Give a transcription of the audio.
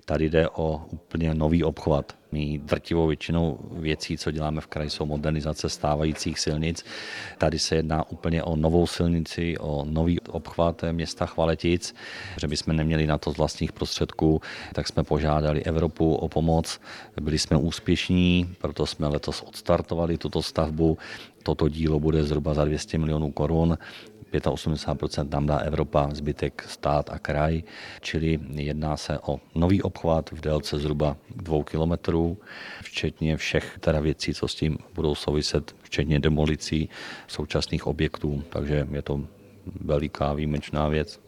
Tady jde o úplně nový obchvat. My drtivou většinou věcí, co děláme v kraji, jsou modernizace stávajících silnic. Tady se jedná úplně o novou silnici, o nový obchvat města Chvaletic, že bychom neměli na to z vlastních prostředků, tak jsme požádali Evropu o pomoc. Byli jsme úspěšní, proto jsme letos odstartovali tuto stavbu. Toto dílo bude zhruba za 200 milionů korun. 85% nám dá Evropa, zbytek stát a kraj, čili jedná se o nový obchvat v délce zhruba 2 kilometrů, včetně všech věcí, co s tím budou souviset, včetně demolicí současných objektů, takže je to veliká výjimečná věc.